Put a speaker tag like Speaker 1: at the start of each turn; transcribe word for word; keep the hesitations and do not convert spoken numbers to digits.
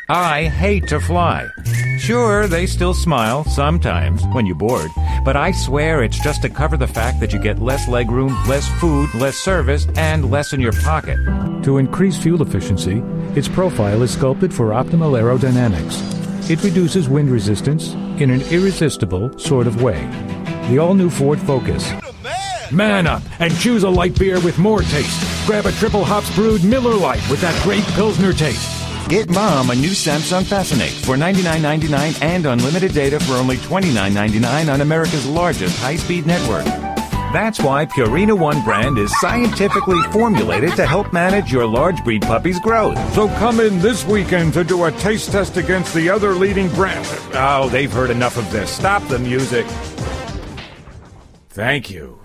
Speaker 1: I hate to fly. Sure, they still smile sometimes when you're bored, but I swear it's just to cover the fact that you get less legroom, less food, less service, and less in your pocket.
Speaker 2: To increase fuel efficiency, its profile is sculpted for optimal aerodynamics. It reduces wind resistance in an irresistible sort of way. The all-new Ford Focus. Man up and choose a light beer with more taste. Grab a triple hops brewed Miller Lite with that great Pilsner taste.
Speaker 1: Get Mom a new Samsung Fascinate for ninety-nine ninety-nine and unlimited data for only twenty-nine ninety-nine on America's largest high-speed network. That's why Purina One brand is scientifically formulated to help manage your large breed puppy's growth.
Speaker 2: So come in this weekend to do a taste test against the other leading brand.
Speaker 1: Oh, they've heard enough of this. Stop the music.
Speaker 2: Thank you.